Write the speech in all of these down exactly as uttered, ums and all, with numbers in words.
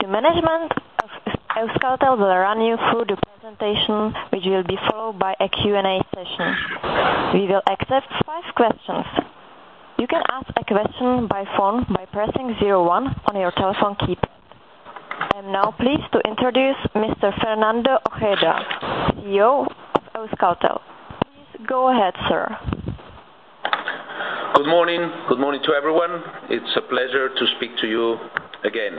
The management of Euskaltel will run you through the presentation, which will be followed by a Q and A session. We will accept five questions. You can ask a question by phone by pressing zero one on your telephone keypad. I am now pleased to introduce Mister Fernando Ojeda, C E O of Euskaltel. Please go ahead, sir. Good morning. Good morning to everyone. It's a pleasure to speak to you again.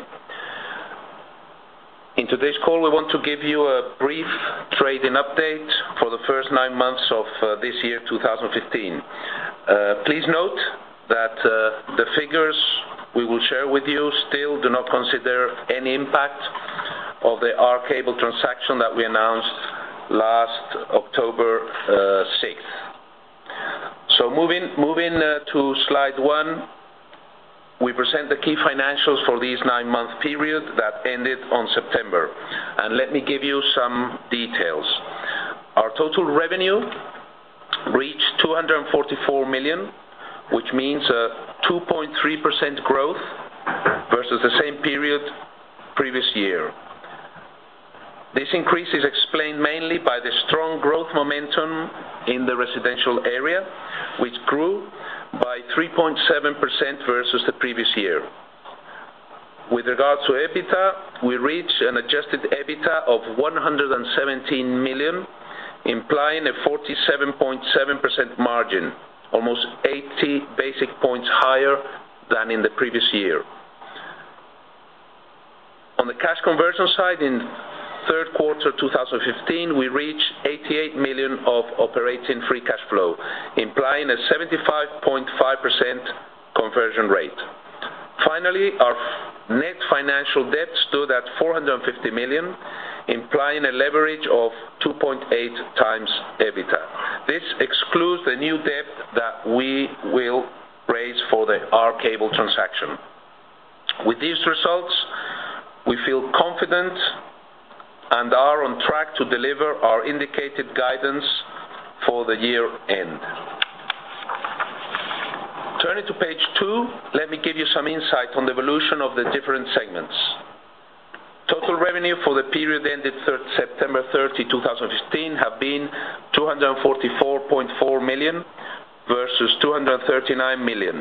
In today's call, we want to give you a brief trading update for the first nine months of uh, this year, two thousand fifteen. Uh, please note that uh, the figures we will share with you still do not consider any impact of the R Cable transaction that we announced last October uh, sixth. So moving, moving uh, to slide one, we present the key financials for this nine-month period that ended on September. And let me give you some details. Our total revenue reached two hundred forty-four million, which means a two point three percent growth versus the same period previous year. This increase is explained mainly by the strong growth momentum in the residential area, which grew by three point seven percent versus the previous year. With regard to EBITDA, we reached an adjusted EBITDA of one hundred seventeen million, implying a forty-seven point seven percent margin, almost eighty basic points higher than in the previous year. On the cash conversion side, in third quarter two thousand fifteen, we reached eighty-eight million of operating free cash flow, implying a seventy-five point five percent conversion rate. Finally, our net financial debt stood at four hundred fifty million, implying a leverage of two point eight times EBITDA. This excludes the new debt that we will raise for the R Cable transaction. With these results, we feel confident and are on track to deliver our indicated guidance for the year end. Turning to page two, let me give you some insight on the evolution of the different segments. Total revenue for the period ended September thirtieth, two thousand fifteen have been two hundred forty-four point four million versus two hundred thirty-nine million.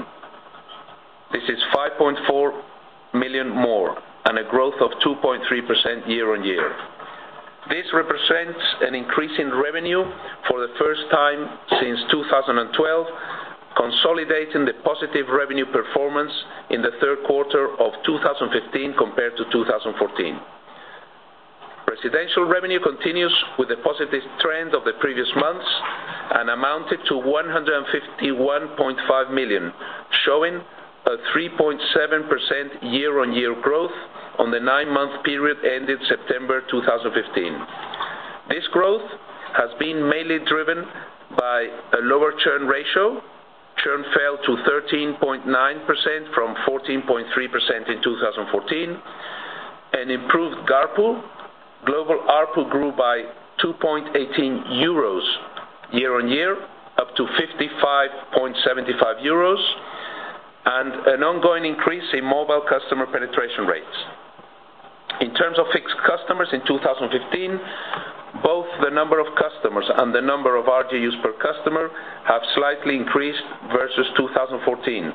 This is five point four million more and a growth of two point three percent year on year. This represents an increase in revenue for the first time since two thousand twelve, consolidating the positive revenue performance in the third quarter of two thousand fifteen compared to two thousand fourteen. Residential revenue continues with the positive trend of the previous months and amounted to one hundred fifty-one point five million, showing a three point seven percent year-on-year growth on the nine-month period ended September two thousand fifteen. This growth has been mainly driven by a lower churn ratio. Churn fell to thirteen point nine percent from fourteen point three percent in two thousand fourteen. An improved GARPU. Global A R P U grew by two point one eight euros year-on-year, up to fifty-five point seven five euros, and an ongoing increase in mobile customer penetration rates. In terms of fixed customers in two thousand fifteen, both the number of customers and the number of R G Us per customer have slightly increased versus two thousand fourteen,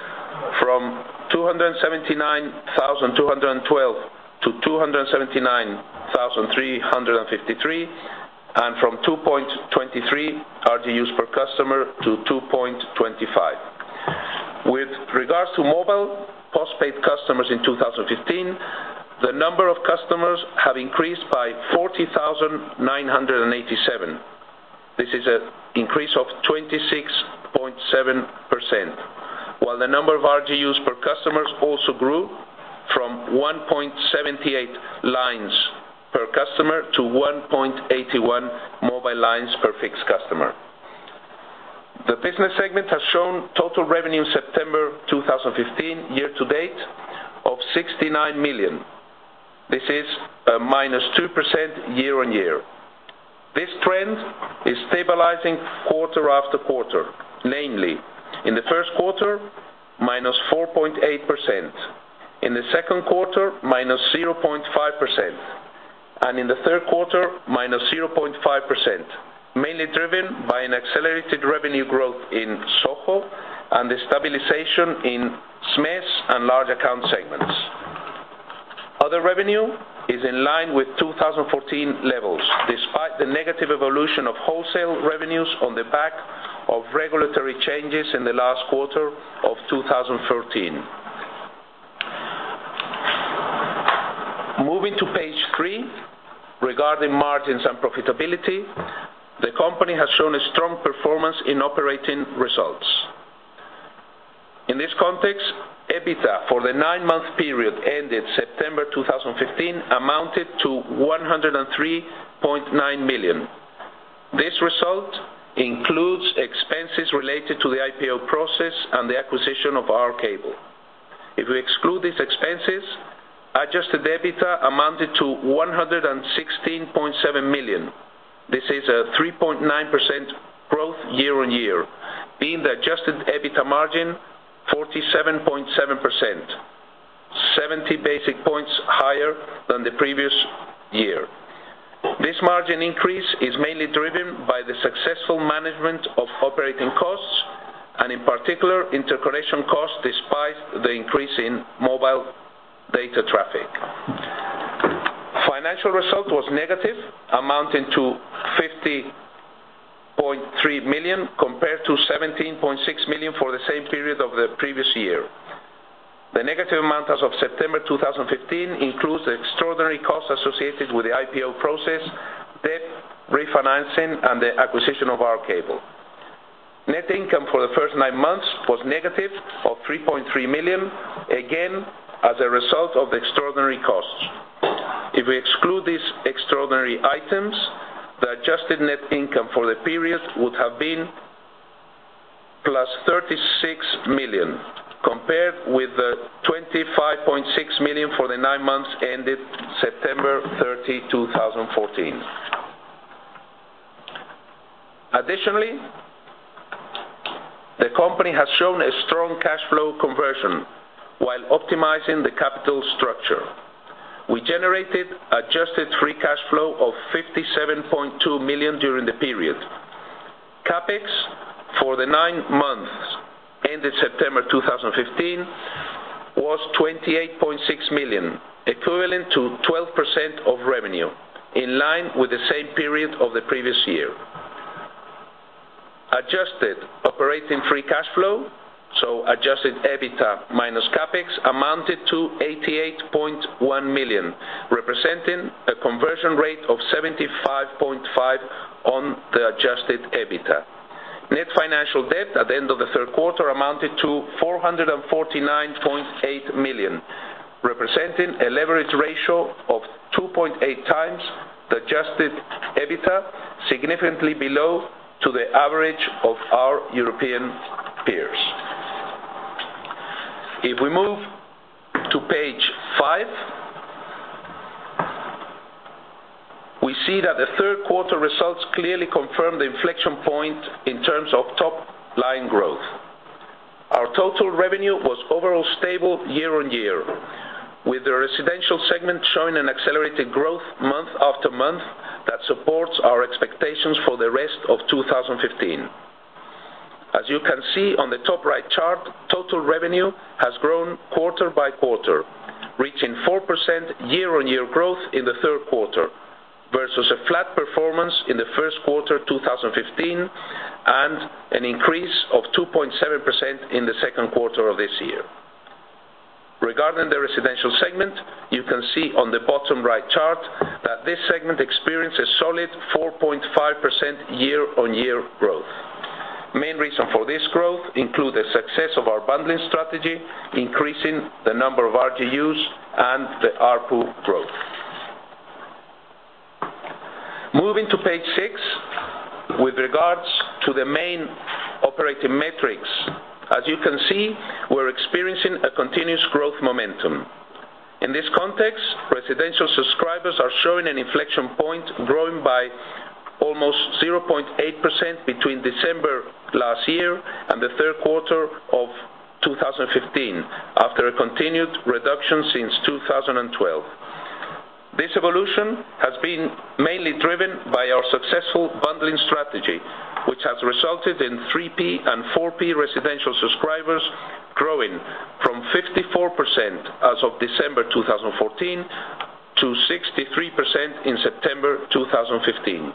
from two hundred seventy-nine thousand two hundred twelve to two hundred seventy-nine thousand three hundred fifty-three, and from two point two three R G Us per customer to two point two five. With regards to mobile postpaid customers in two thousand fifteen, the number of customers have increased by forty thousand nine hundred eighty-seven. This is an increase of twenty-six point seven percent, while the number of R G Us per customers also grew from one point seven eight lines per customer to one point eight one mobile lines per fixed customer. The business segment has shown total revenue in September two thousand fifteen year to date of sixty-nine million. This is a minus two percent year on year. This trend is stabilizing quarter after quarter, namely in the first quarter minus four point eight percent, In the second quarter, minus zero point five percent, and in the third quarter, minus zero point five percent, mainly driven by an accelerated revenue growth in SOHO and the stabilization in S M E S and large account segments. Other revenue is in line with two thousand fourteen levels, despite the negative evolution of wholesale revenues on the back of regulatory changes in the last quarter of two thousand thirteen. Moving to page three, regarding margins and profitability, the company has shown a strong performance in operating results. In this context, EBITDA for the nine-month period ended September two thousand fifteen amounted to one hundred three point nine million. This result includes expenses related to the I P O process and the acquisition of R Cable. If we exclude these expenses, adjusted EBITDA amounted to one hundred sixteen point seven million. This is a three point nine percent growth year on year, being the adjusted EBITDA margin forty-seven point seven percent, seventy basis points higher than the previous year. This margin increase is mainly driven by the successful management of operating costs and in particular interconnection costs despite the increase in mobile data traffic. Financial result was negative, amounting to fifty point three million compared to seventeen point six million for the same period of the previous year. The negative amount as of September two thousand fifteen includes the extraordinary costs associated with the I P O process, debt refinancing and the acquisition of R Cable. Net income for the first nine months was negative of three point three million, again as a result of the extraordinary costs. If we exclude these extraordinary items, the adjusted net income for the period would have been plus thirty-six million, compared with the twenty-five point six million for the nine months ended September thirtieth, two thousand fourteen. Additionally, the company has shown a strong cash flow conversion while optimizing the capital structure. We generated adjusted free cash flow of fifty-seven point two million during the period. CapEx for the nine months ended September two thousand fifteen was twenty-eight point six million, equivalent to twelve percent of revenue, in line with the same period of the previous year. Adjusted operating free cash flow, so adjusted EBITDA minus CapEx, amounted to eighty-eight point one million, representing a conversion rate of seventy-five point five on the adjusted EBITDA. Net financial debt at the end of the third quarter amounted to four hundred forty-nine point eight million, representing a leverage ratio of two point eight times the adjusted EBITDA, significantly below to the average of our European peers. If we move to page five, we see that the third quarter results clearly confirm the inflection point in terms of top-line growth. Our total revenue was overall stable year on year, with the residential segment showing an accelerated growth month after month that supports our expectations for the rest of two thousand fifteen. As you can see on the top right chart, total revenue has grown quarter by quarter, reaching four percent year-on-year growth in the third quarter, versus a flat performance in the first quarter two thousand fifteen and an increase of two point seven percent in the second quarter of this year. Regarding the residential segment, you can see on the bottom right chart that this segment experienced a solid four point five percent year-on-year growth. Main reason for this growth include the success of our bundling strategy, increasing the number of R G Us and the A R P U growth. Moving to page six, with regards to the main operating metrics, as you can see, we're experiencing a continuous growth momentum. In this context, residential subscribers are showing an inflection point, growing by almost zero point eight percent between December last year and the third quarter of two thousand fifteen, after a continued reduction since two thousand twelve. This evolution has been mainly driven by our successful bundling strategy, which has resulted in three P and four P residential subscribers growing from fifty-four percent as of December two thousand fourteen to sixty-three percent in September two thousand fifteen.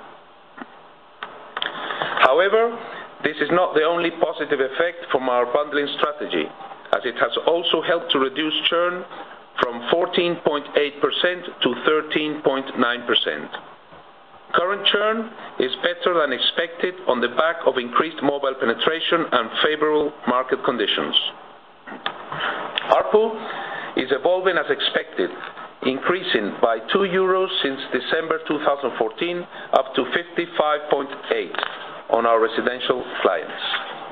However, this is not the only positive effect from our bundling strategy, as it has also helped to reduce churn from fourteen point eight percent to thirteen point nine percent. Current churn is better than expected on the back of increased mobile penetration and favorable market conditions. A R P U is evolving as expected, increasing by two euros since December two thousand fourteen up to fifty-five point eight on our residential clients.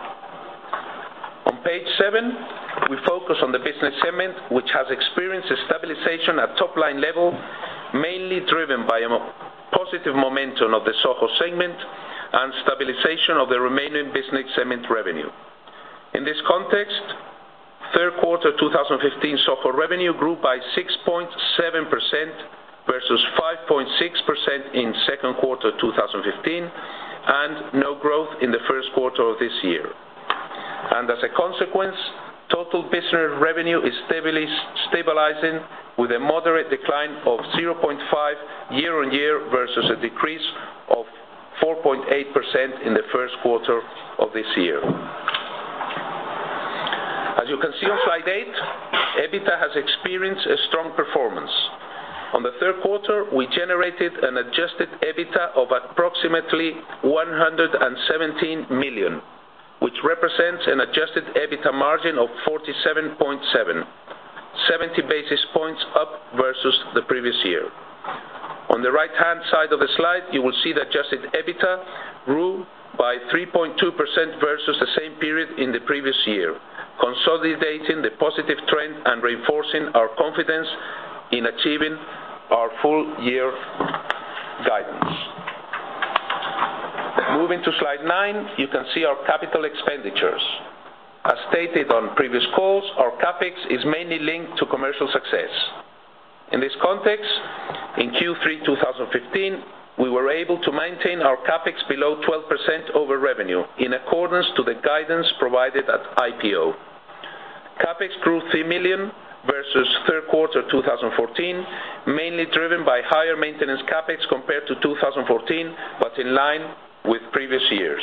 On page seven, we focus on the business segment, which has experienced a stabilization at top-line level, mainly driven by a positive momentum of the SOHO segment and stabilization of the remaining business segment revenue. In this context, third quarter two thousand fifteen SOHO revenue grew by six point seven percent versus five point six percent in second quarter two thousand fifteen and no growth in the first quarter of this year. And as a consequence, total business revenue is stabilizing with a moderate decline of zero point five year on year versus a decrease of four point eight percent in the first quarter of this year. As you can see on slide eight, EBITDA has experienced a strong performance. On the third quarter, we generated an adjusted EBITDA of approximately one hundred seventeen million, which represents an adjusted EBITDA margin of forty-seven point seven, seventy basis points up versus the previous year. On the right-hand side of the slide, you will see that adjusted EBITDA grew by three point two percent versus the same period in the previous year, consolidating the positive trend and reinforcing our confidence in achieving our full-year guidance. Moving to slide nine, you can see our capital expenditures. As stated on previous calls, our CapEx is mainly linked to commercial success. In this context, in Q three two thousand fifteen, we were able to maintain our CapEx below twelve percent over revenue, in accordance to the guidance provided at I P O. CapEx grew three million versus third quarter two thousand fourteen, mainly driven by higher maintenance CapEx compared to two thousand fourteen, but in line with previous years.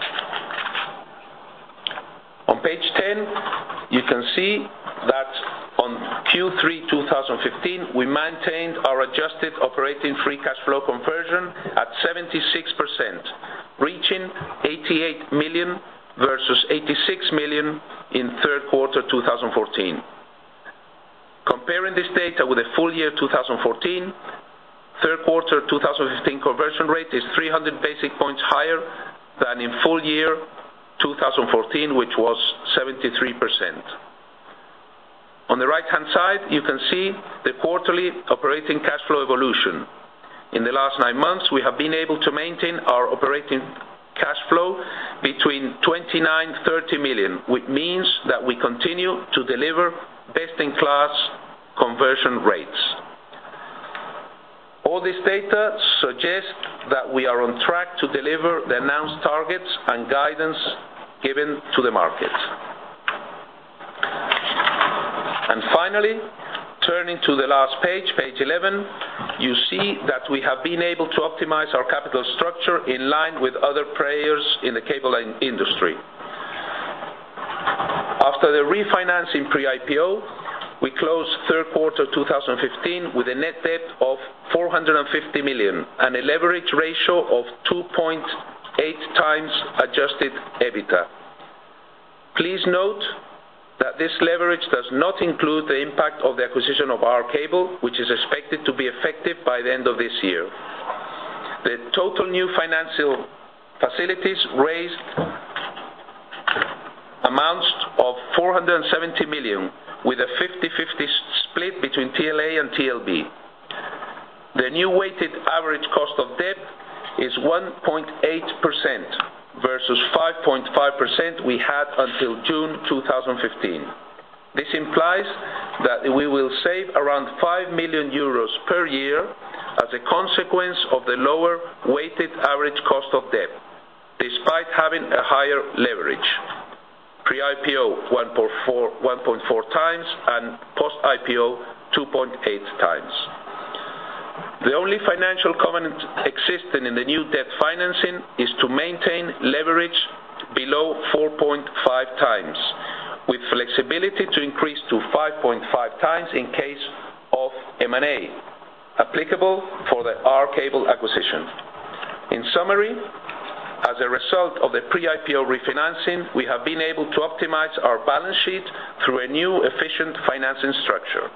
On page ten, you can see that on Q three two thousand fifteen, we maintained our adjusted operating free cash flow conversion at seventy-six percent, reaching eighty-eight million versus eighty-six million in third quarter two thousand fourteen. Comparing this data with the full year two thousand fourteen, third quarter two thousand fifteen conversion rate is three hundred basis points higher than in full year two thousand fourteen, which was seventy-three percent. On the right-hand side, you can see the quarterly operating cash flow evolution. In the last nine months, we have been able to maintain our operating cash flow between twenty-nine to thirty million, which means that we continue to deliver best-in-class conversion rates. All this data suggests that we are on track to deliver the announced targets and guidance given to the market. And finally, turning to the last page, page eleven, you see that we have been able to optimize our capital structure in line with other players in the cable industry. After the refinancing pre-I P O, we closed third quarter two thousand fifteen with a net debt of four hundred fifty million and a leverage ratio of two point eight times adjusted EBITDA. Please note that this leverage does not include the impact of the acquisition of R Cable, which is expected to be effective by the end of this year. The total new financial facilities raised amounts of four hundred seventy million, with a fifty-fifty split between T L A and T L B. The new weighted average cost of debt is one point eight percent versus five point five percent we had until June two thousand fifteen. This implies that we will save around five million euros per year as a consequence of the lower weighted average cost of debt, despite having a higher leverage. Pre-I P O one point four times and post-I P O two point eight times. The only financial covenant existing in the new debt financing is to maintain leverage below four point five times, with flexibility to increase to five point five times in case of M and A, applicable for the R Cable acquisition. In summary, as a result of the pre-I P O refinancing, we have been able to optimize our balance sheet through a new efficient financing structure.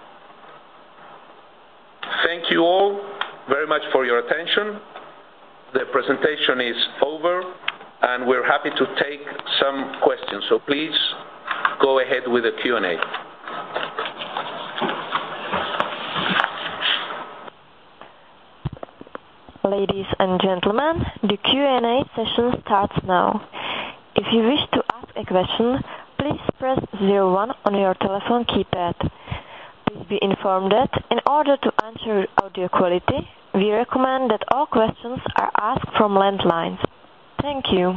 Thank you all very much for your attention. The presentation is over and we're happy to take some questions. So please go ahead with the Q and A. Ladies and gentlemen, the Q and A session starts now. If you wish to ask a question, please press zero one on your telephone keypad. Please be informed that in order to ensure audio quality, we recommend that all questions are asked from landlines. Thank you.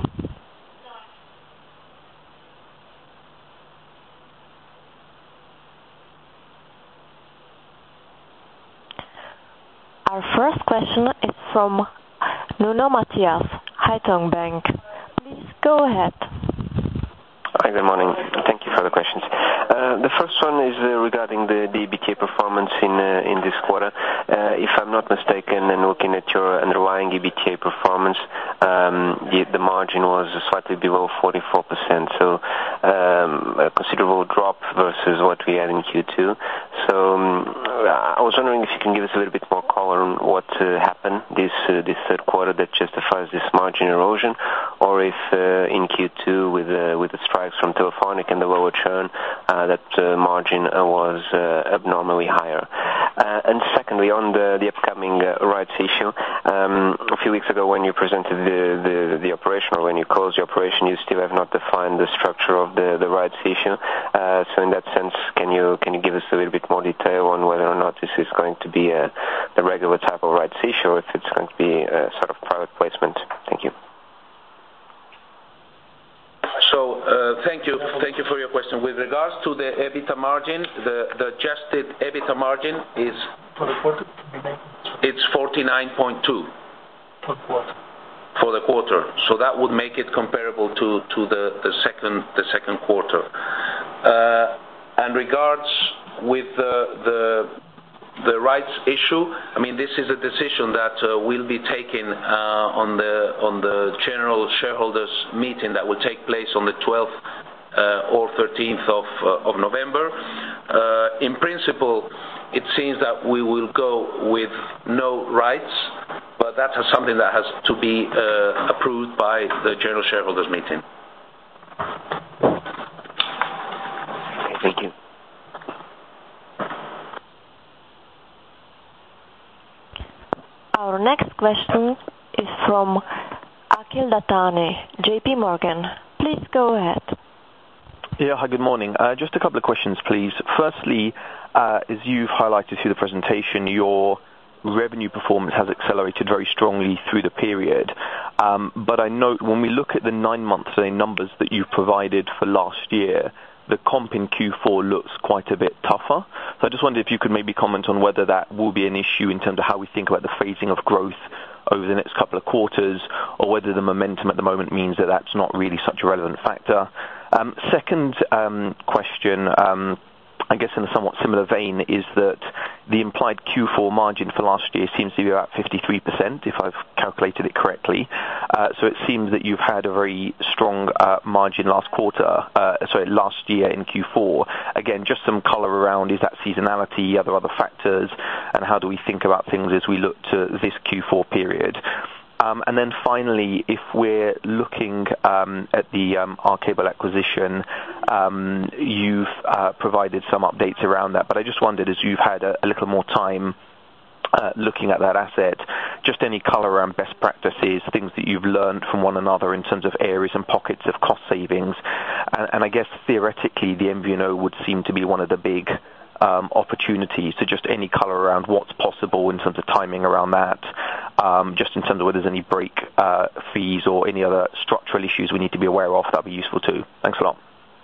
Our first question is from Nuno Matias, Haitong Bank. Please go ahead. Hi, good morning. Thank you for the questions. Uh, the first one is uh, regarding the, the E B I T D A performance in uh, in this quarter. Uh, if I'm not mistaken, and looking at your underlying E B I T D A performance, um, the, the margin was slightly below forty-four percent, so um, a considerable drop versus what we had in Q two. So um, I was wondering if you can give us a little bit more color on what uh, happened this uh, this third quarter that justifies this margin erosion, or if uh, in Q two with uh, with the strikes from Telefónica and the lower churn, uh, that uh, margin uh, was uh, abnormally higher. Uh, and secondly, on the, the upcoming uh, rights issue, um, a few weeks ago when you presented the, the, the operation, or when you closed the operation, you still have not defined the structure of the, the rights issue. Uh, so in that sense, can you can you give us a little bit more detail on whether or not this is going to be a, the regular type of rights issue, or if it's going to be a sort of private placement? Thank you. So uh, thank you, thank you for your question. With regards to the EBITDA margin, the, the adjusted EBITDA margin is for the quarter. It's forty-nine point two for the quarter. For the quarter. So that would make it comparable to, to the, the second the second quarter. Uh, and regards with the the the rights issue, I mean, this is a decision that uh, will be taken uh, on the on the general shareholders meeting that will take place on the twelfth uh, or thirteenth of uh, of November. Uh, in principle, it seems that we will go with no rights, but that is something that has to be uh, approved by the general shareholders meeting. Okay, thank you. Our next question is from Akhil Dattani, J P Morgan. Please go ahead. Yeah, hi, good morning. Uh, just a couple of questions, please. Firstly, uh, as you've highlighted through the presentation, your revenue performance has accelerated very strongly through the period. Um, but I note when we look at the nine-month numbers that you've provided for last year, the comp in Q four looks quite a bit tougher. So I just wondered if you could maybe comment on whether that will be an issue in terms of how we think about the phasing of growth over the next couple of quarters, or whether the momentum at the moment means that that's not really such a relevant factor. Um, second um, question, um, I guess in a somewhat similar vein, is that the implied Q four margin for last year seems to be about fifty-three percent, if I've calculated it correctly. Uh, so it seems that you've had a very strong uh, margin last quarter, uh, sorry, last year in Q four. Again, just some color around, is that seasonality, are there other factors, and how do we think about things as we look to this Q four period? Um, and then finally, if we're looking um, at the um, R Cable acquisition, um, you've uh, provided some updates around that, but I just wondered, as you've had a, a little more time uh, looking at that asset, just any color around best practices, things that you've learned from one another in terms of areas and pockets of cost savings. And, and I guess theoretically the M V N O would seem to be one of the big um, opportunities. So just any color around what's possible in terms of timing around that, um, just in terms of whether there's any break uh, fees or any other structural issues we need to be aware of, that would be useful too. Thanks a lot.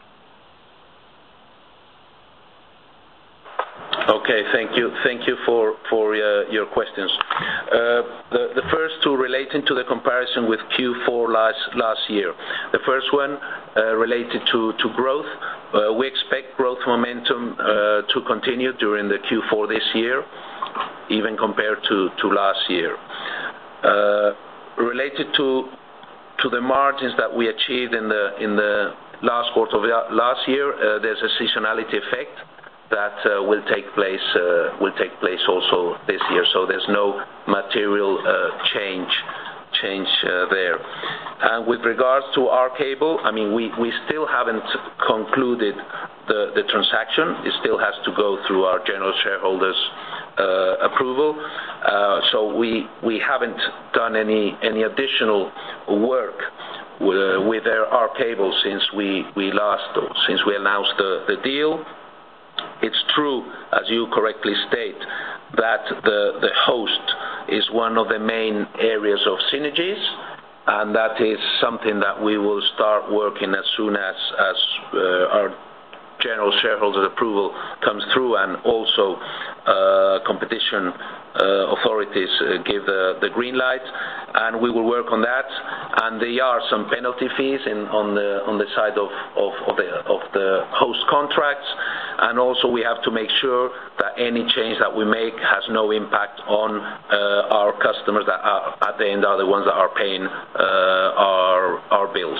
Okay, thank you. Thank you for for uh, your questions. Uh, the the first two relating to the comparison with Q four last last year. The first one uh, related to to growth. Uh, we expect growth momentum uh, to continue during the Q four this year, even compared to to last year. Uh, related to to the margins that we achieved in the in the last quarter of last year, uh, there's a seasonality effect that uh, will take place uh, will take place also this year. So there's no material uh, change change uh, there. And with regards to our cable, I mean, we, we still haven't concluded the, the transaction. It still has to go through our general shareholders' uh, approval. Uh, so we we haven't done any any additional work with, uh, with our, our cable since we we last since we announced the, the deal. It's true, as you correctly state, that the, the host is one of the main areas of synergies, and that is something that we will start working as soon as, as uh, our general shareholders' approval comes through, and also uh, competition uh, authorities uh, give the, the green light, and we will work on that. And there are some penalty fees in, on the on the side of, of, of the of the host contracts, and also we have to make sure that any change that we make has no impact on uh, our customers that are, at the end are the ones that are paying uh, our our bills.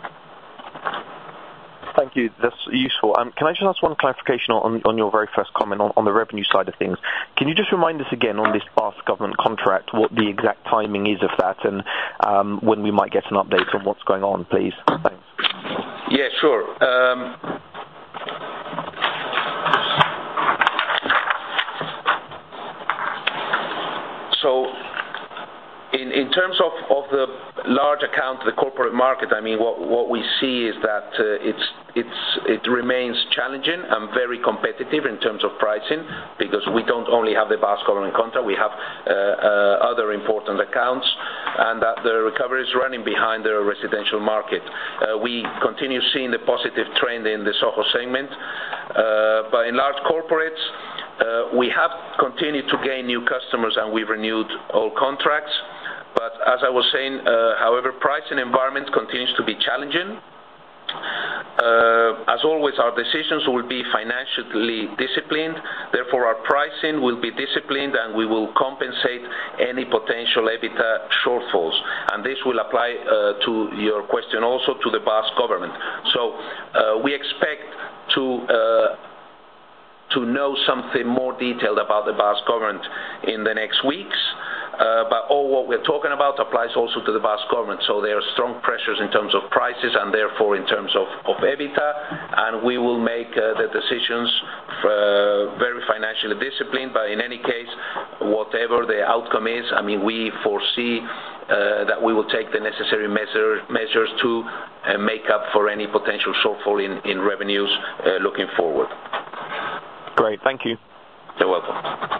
Thank you. That's useful. Um, can I just ask one clarification on, on your very first comment on, on the revenue side of things? Can you just remind us again on this Basque government contract what the exact timing is of that, and um, when we might get an update on what's going on, please? Thanks. Yeah, sure. Um, so, in, in terms of, of the large account, the corporate market, I mean, what, what we see is that uh, it's it's it remains challenging and very competitive in terms of pricing, because we don't only have the Basque government contract, we have uh, uh, other important accounts, and that the recovery is running behind the residential market. Uh, we continue seeing the positive trend in the SOHO segment, uh, but in large corporates, uh, we have continued to gain new customers, and we've renewed all contracts. But as I was saying, uh, however, pricing environment continues to be challenging. Uh, as always, our decisions will be financially disciplined. Therefore, our pricing will be disciplined, and we will compensate any potential EBITDA shortfalls. And this will apply uh, to your question also to the Basque government. So uh, we expect to uh, to know something more detailed about the Basque government in the next weeks. Uh, but all what we're talking about applies also to the Basque government. So there are strong pressures in terms of prices, and therefore in terms of, of EBITDA, and we will make uh, the decisions uh, very financially disciplined. But in any case, whatever the outcome is, I mean, we foresee uh, that we will take the necessary measure, measures to uh, make up for any potential shortfall in, in revenues uh, looking forward. Great, thank you. You're welcome.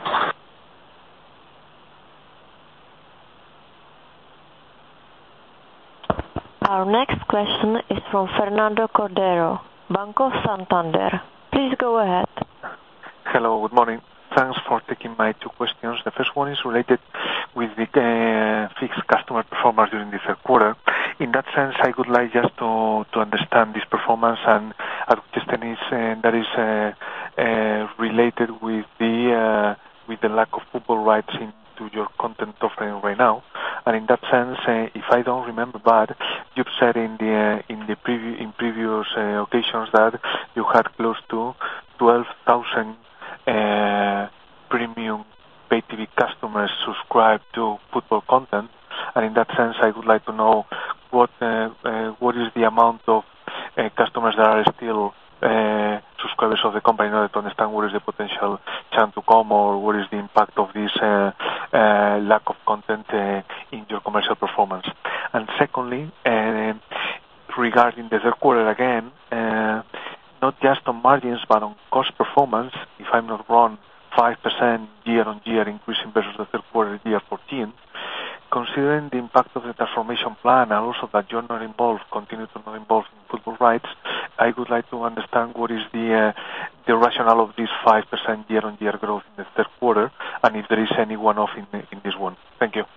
Our next question is from Fernando Cordero, Banco Santander. Please go ahead. Hello, good morning. Thanks for taking my two questions. The first one is related with the uh, fixed customer performance during the third quarter. In that sense, I would like just to, to understand this performance, and at which extent is uh, that is uh, uh, related with the uh, with the lack of football rights into your content offering right now. And in that sense, uh, if I don't remember bad, you've said in the uh, in the previ- in previous uh, occasions that you had close to twelve thousand uh, premium pay T V customers subscribed to football content. And in that sense, I would like to know what uh, uh, what is the amount of uh, customers that are still uh, subscribers of the company, in order to understand what is the potential churn to come, or what is the impact of this uh, uh, lack of content uh, in your commercial performance? And secondly, uh, regarding the third quarter again, uh, not just on margins but on cost performance, if I'm not wrong, five percent year-on-year increasing versus the third quarter year fourteen. Considering the impact of the transformation plan and also that you're not involved, continue to not involved in football rights, I would like to understand what is the uh, the rationale of this five percent year-on-year growth in the third quarter, and if there is any one-off in, in this one. Thank you.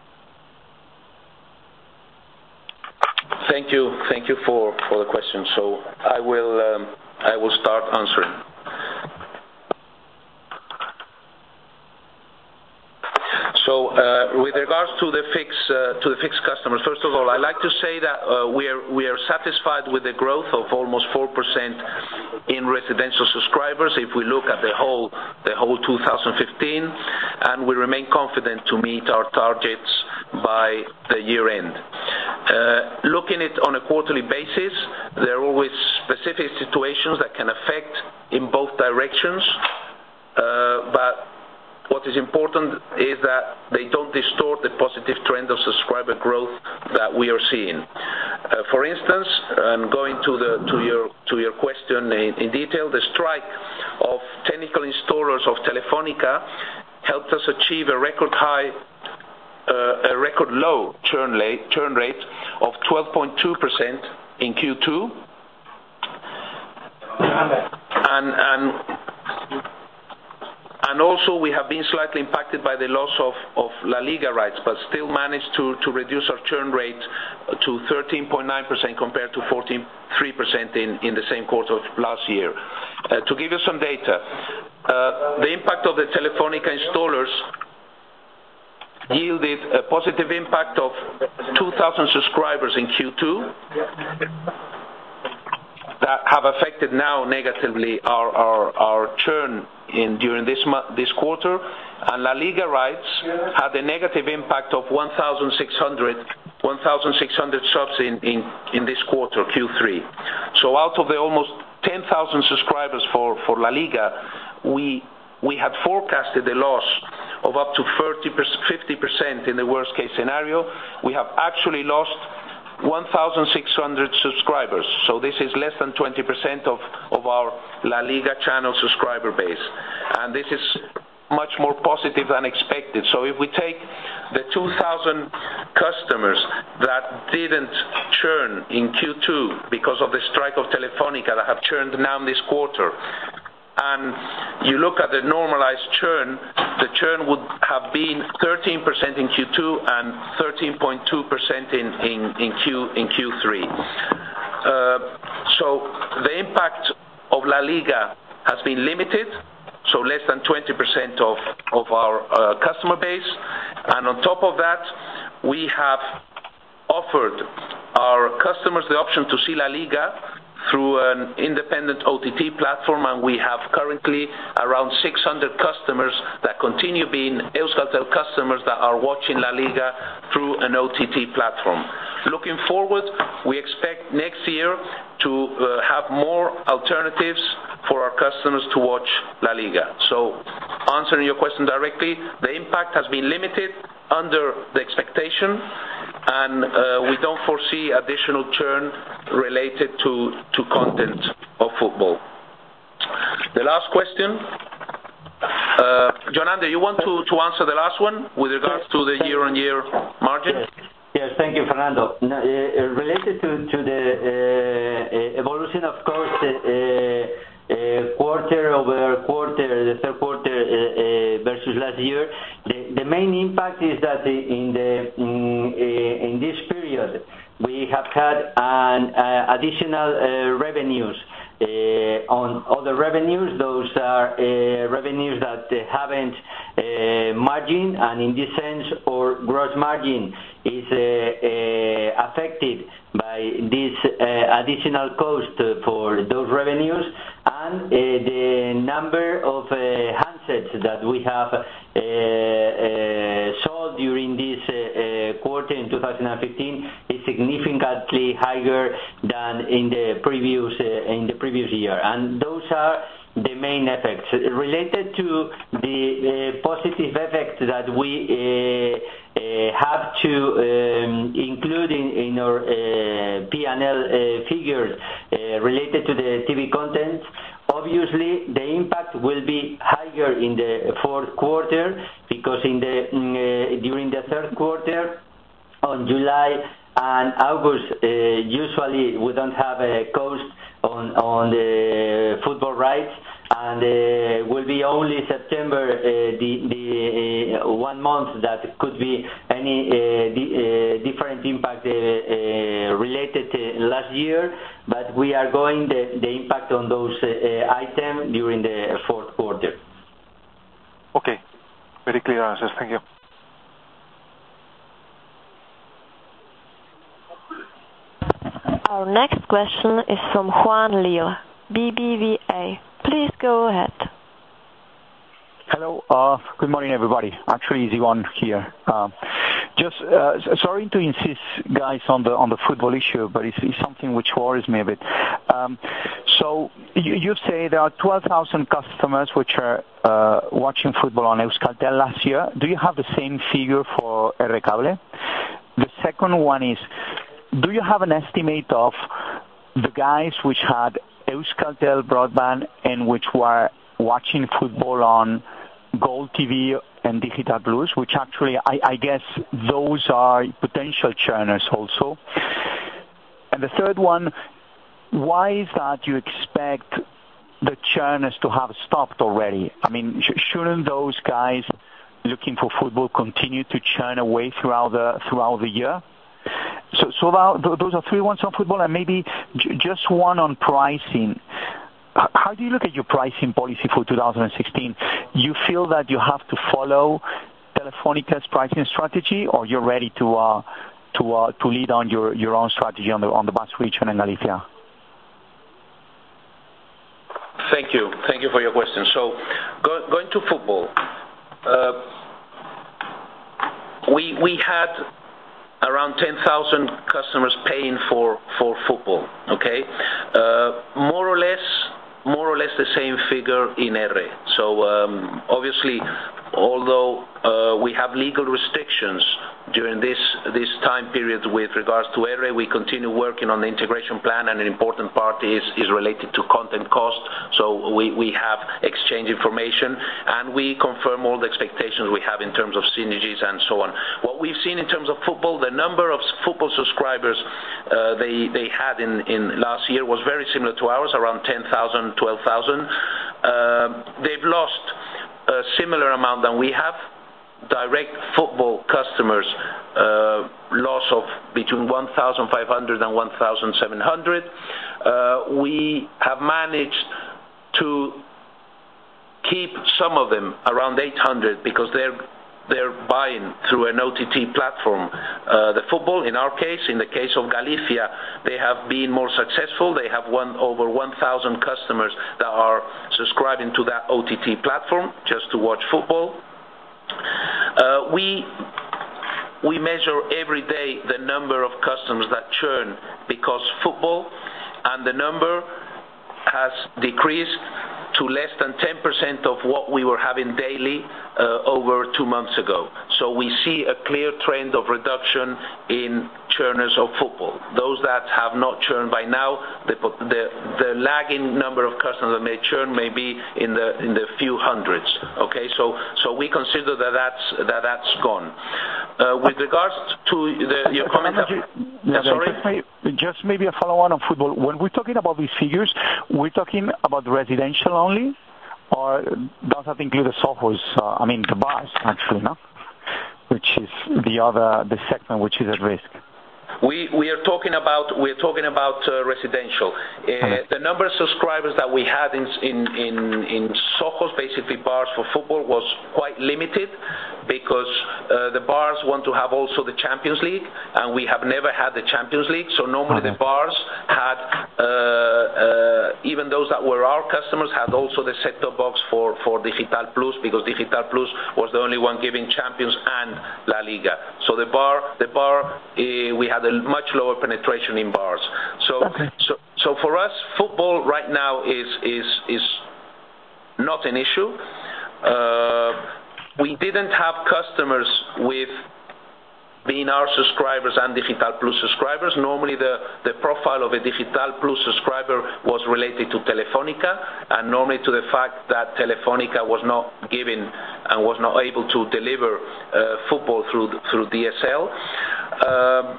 Thank you. Thank you for, for the question. So I will um, I will start answering. So, uh, with regards to the fixed uh, to the fixed customers, first of all, I'd like to say that uh, we are we are satisfied with the growth of almost four percent in residential subscribers if we look at the whole the whole two thousand fifteen, and we remain confident to meet our targets by the year end. Uh, looking at it on a quarterly basis, there are always specific situations that can affect in both directions, uh, but what is important is that they don't distort the positive trend of subscriber growth that we are seeing. Uh, for instance, and going to the to your to your question in, in detail, the strike of technical installers of Telefonica helped us achieve a record high, uh, a record low churn rate, churn rate of twelve point two percent in Q two, and and. And also we have been slightly impacted by the loss of, of La Liga rights, but still managed to, to reduce our churn rate to thirteen point nine percent compared to fourteen point three percent in, in the same quarter of last year. Uh, to give you some data, uh, the impact of the Telefonica installers yielded a positive impact of two thousand subscribers in Q two that have affected now negatively our, our, our churn in during this this quarter, and La Liga rights had a negative impact of one thousand six hundred subs in, in, in this quarter, Q three. So out of the almost ten thousand subscribers for, for La Liga, we we had forecasted a loss of up to thirty, fifty percent in the worst case scenario. We have actually lost one thousand six hundred subscribers, so this is less than twenty percent of, of our La Liga channel subscriber base, and this is much more positive than expected. So if we take the two thousand customers that didn't churn in Q two because of the strike of Telefonica that have churned now in this quarter, and you look at the normalized churn, the churn would have been thirteen percent in Q two and thirteen point two percent in, in, in, Q, in Q three. Uh, so the impact of La Liga has been limited, so less than twenty percent of, of our uh, customer base, and on top of that, we have offered our customers the option to see La Liga through an independent O T T platform, and we have currently around six hundred customers that continue being Euskaltel customers that are watching La Liga through an O T T platform. Looking forward, we expect next year to uh, have more alternatives for our customers to watch La Liga. So, answering your question directly, the impact has been limited under the expectation, and uh, we don't foresee additional churn related to, to content of football. The last question, uh, John Ander, you want to, to answer the last one with regards to the year-on-year margin? Yes. Yes, thank you, Fernando. No, uh, related to, to the uh, evolution, of course, uh, uh, quarter over quarter, the third quarter uh, uh, versus last year, the, the main impact is that in the in, uh, in this period we have had an uh, additional uh, revenues. Uh, on other revenues, those are uh, revenues that uh, haven't uh, margin, and in this sense our gross margin is uh, uh, affected by this uh, additional cost for those revenues, and uh, the number of uh, handsets that we have uh, uh, sold during this uh, uh, quarter in two thousand fifteen is significantly higher than in the previous uh, in the previous year, and those are the main effects. Related to the uh, positive effects that we uh, uh, have to um, include in, in our uh, P and L uh, figures uh, related to the T V content, obviously the impact will be higher in the fourth quarter, because in the uh, during the third quarter, on July and August, uh, usually we don't have a cost on on the football rights, and uh, will be only September, uh, the the uh, one month that could be any uh, di uh, different impact uh, uh, related to last year, but we are going the, the impact on those uh, items during the fourth quarter. Okay, very clear answers. Thank you. Our next question is from Juan Lil, B B V A. Please go ahead. Hello, uh, good morning everybody. Actually, easy one here. Uh, just uh, sorry to insist, guys, on the on the football issue, but it's, it's something which worries me a bit. Um, so you, you say there are twelve thousand customers which are uh, watching football on Euskaltel last year. Do you have the same figure for R Cable? The second one is, do you have an estimate of the guys which had Euskaltel broadband and which were watching football on Gold T V and Digital Plus, which actually I, I guess those are potential churners also? And the third one, why is that you expect the churners to have stopped already? I mean, sh shouldn't those guys looking for football continue to churn away throughout the throughout the year? So, so that, those are three ones on football, and maybe j just one on pricing. How do you look at your pricing policy for two thousand sixteen? You feel that you have to follow Telefónica's pricing strategy, or you're ready to uh, to uh, to lead on your, your own strategy on the on the Basque region and Galicia? Thank you, thank you for your question. So, go, going to football, uh, we we had around ten thousand customers paying for, for football, okay? Uh, more or less, more or less the same figure in R. So um, obviously, although uh, we have legal restrictions during this this time period with regards to R, we continue working on the integration plan, and an important part is, is related to content cost. So we, we have exchange information, and we confirm all the expectations we have in terms of synergies and so on. What we've seen in terms of football, the number of football subscribers uh, they, they had in, in last year was very similar to ours, around ten thousand, twelve thousand. Uh, they've lost a similar amount than we have. Direct football customers uh, loss of between one thousand five hundred and one thousand seven hundred. Uh, we have managed to keep some of them around eight hundred because they're they're buying through an O T T platform uh, the football. In our case, in the case of Galicia, they have been more successful. They have won over one thousand customers that are subscribing to that O T T platform just to watch football. Uh, we we measure every day the number of customers that churn because football, and the number has decreased to less than ten percent of what we were having daily uh, over two months ago. So we see a clear trend of reduction in churners of football. Those that have not churned by now, the, the, the lagging number of customers that may churn may be in the in the few hundreds. Okay, so so we consider that that's that that's gone. Uh, with regards to the, your comment, yeah, sorry. Just maybe, just maybe a follow-on on football. When we're talking about these figures, we're talking about residential only, or does that include the Sohos? Uh, I mean, the bars actually, no? Which is the other the segment which is at risk. We we are talking about we're talking about uh, residential. Uh, okay. The number of subscribers that we had in in in, in Sohos, basically bars for football, was quite limited because uh, the bars want to have also the Champions League, and we have never had the Champions League. So normally okay. the bars had uh, uh, even those that were our customers had also the set-top box for for Digital Plus, because Digital Plus was the only one giving Champions and La Liga. So the bar the bar uh, we had a much lower penetration in bars. So, okay. so, so for us, football right now is is is not an issue. Uh, we didn't have customers with being our subscribers and Digital Plus subscribers. Normally the, the profile of a Digital Plus subscriber was related to Telefonica, and normally to the fact that Telefonica was not giving and was not able to deliver uh, football through through D S L. Um,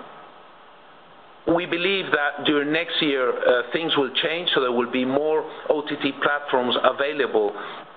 we believe that during next year uh, things will change, so there will be more O T T platforms available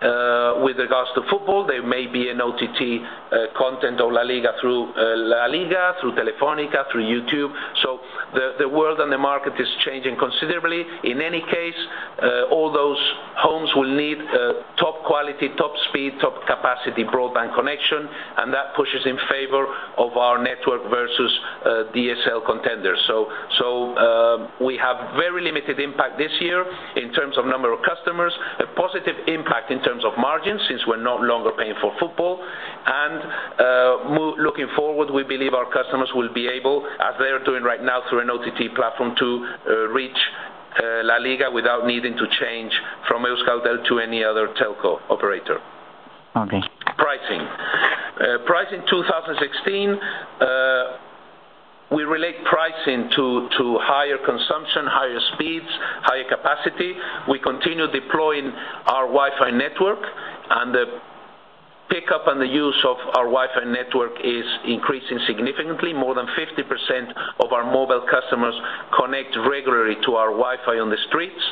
Uh, with regards to football. There may be an O T T uh, content of La Liga through uh, La Liga, through Telefonica, through YouTube. So the, the world and the market is changing considerably. In any case, uh, all those homes will need uh, top quality, top speed, top capacity broadband connection, and that pushes in favor of our network versus uh, D S L contenders. So, so uh, we have very limited impact this year in terms of number of customers, a positive impact in terms terms of margins, since we're no longer paying for football, and uh, mo- looking forward, we believe our customers will be able, as they're doing right now through an O T T platform, to uh, reach uh, La Liga without needing to change from Euskaltel to any other telco operator. Okay. Pricing. Uh, pricing two thousand sixteen, uh, we relate pricing to, to higher consumption, higher speeds, higher capacity. We continue deploying our Wi-Fi network, and the pickup and the use of our Wi-Fi network is increasing significantly. More than fifty percent of our mobile customers connect regularly to our Wi-Fi on the streets.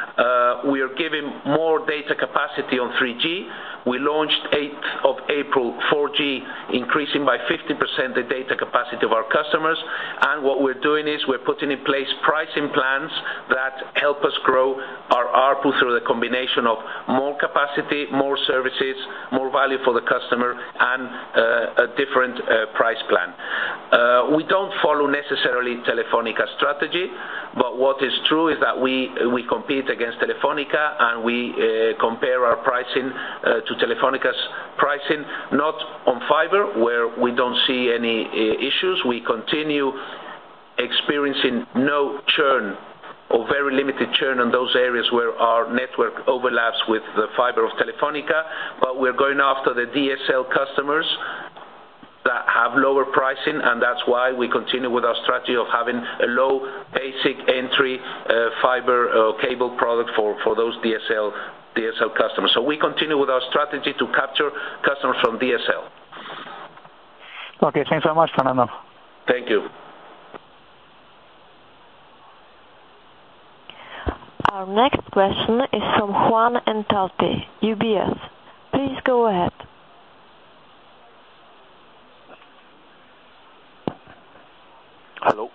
Uh, we are giving more data capacity on three G. We launched eighth of April four G, increasing by fifty percent the data capacity of our customers. And what we're doing is we're putting in place pricing plans that help us grow our A R P U through the combination of more capacity, more services, more value for the customer, and uh, a different uh, price plan. Uh, we don't follow necessarily Telefónica's strategy, but what is true is that we we compete against Telefonica, and we uh, compare our pricing uh, to Telefónica's pricing, not on fiber, where we don't see any uh, issues. We continue experiencing no churn or very limited churn in those areas where our network overlaps with the fiber of Telefonica, but we're going after the D S L customers that have lower pricing, and that's why we continue with our strategy of having a low basic entry uh, fiber uh, cable product for, for those D S L D S L customers. So we continue with our strategy to capture customers from D S L. Okay, thanks so much, Fernando. Thank you. Our next question is from Juan Entalti, U B S. Please go ahead. Hello.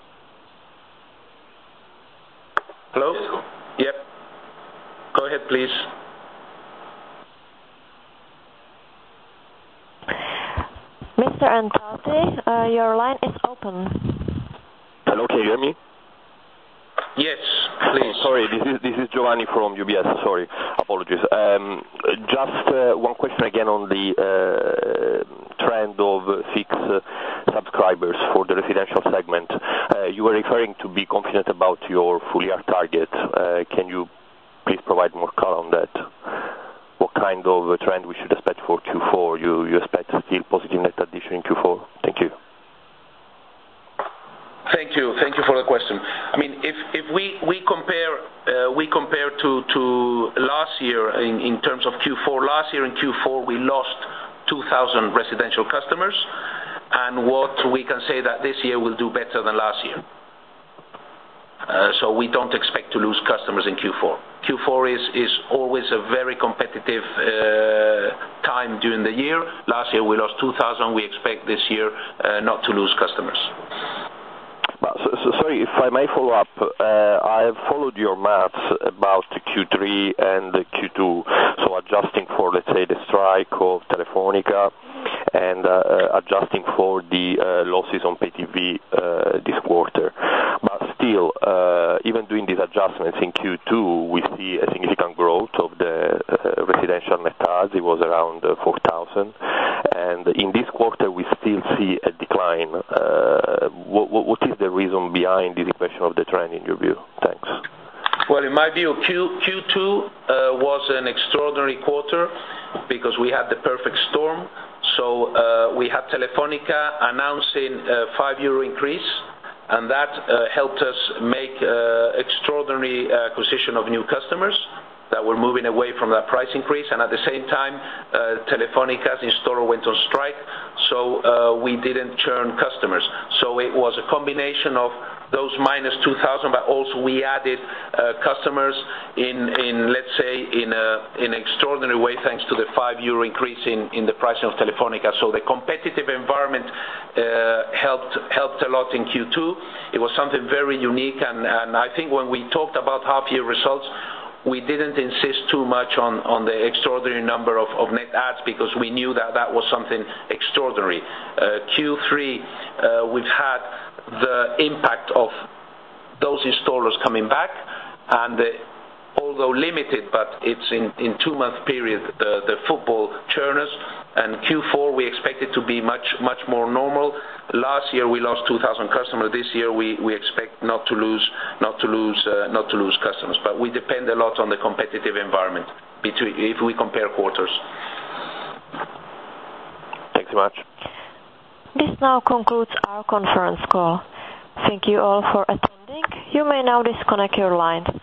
Hello? Yep. Go ahead, please. Mister Entalti, uh, your line is open. Hello, can you hear me? Yes, please. Oh, sorry, this is this is Giovanni from U B S. Sorry, apologies. Um, just uh, one question again on the uh, trend of fixed uh, subscribers for the residential segment. Uh, you were referring to be confident about your full year target. Uh, can you please provide more color on that? What kind of trend we should expect for Q four? You you expect still positive net addition in Q four? Thank you. Thank you. Thank you for the question. I mean, if if we we compare uh, we compare to to last year in, in terms of Q four. Last year in Q four we lost two thousand residential customers, and what we can say that this year will do better than last year. Uh, so we don't expect to lose customers in Q four. Q four is, is always a very competitive uh, time during the year. Last year we lost two thousand. We expect this year uh, not to lose customers. So, so, sorry, if I may follow up, uh, I have followed your maths about Q three and Q two, so adjusting for, let's say, the strike of Telefonica and uh, adjusting for the uh, losses on pay T V uh, this quarter. But still, uh, even doing these adjustments in Q two, we see a significant growth of the uh, residential net adds. It was around uh, four thousand. And in this quarter, we still see a decline. Uh, what, what is the reason behind this impression of the trend in your view? Thanks. Well, in my view, Q, Q2 uh, was an extraordinary quarter because we had the perfect storm. So uh, we had Telefonica announcing a five euro increase, and that uh, helped us make uh, extraordinary acquisition of new customers that were moving away from that price increase, and at the same time uh, Telefonica's installer went on strike, so uh, we didn't churn customers. So it was a combination of those minus two thousand, but also we added uh, customers in, in, let's say, in an extraordinary way thanks to the five euro increase in, in the pricing of Telefonica. So the competitive environment uh, helped helped a lot in Q two. It was something very unique, and, and I think when we talked about half-year results, we didn't insist too much on, on the extraordinary number of, of net adds because we knew that that was something extraordinary. Uh, Q three, uh, we've had the impact of those installers coming back, and the, although limited, but it's in, in two-month period, the, the football churners, and Q four we expect it to be much much more normal. Last year we lost two thousand customers. This year we, we expect not to lose not to lose uh, not to lose customers. But we depend a lot on the competitive environment between if we compare quarters. Thanks so much. This now concludes our conference call. Thank you all for attending. You may now disconnect your lines.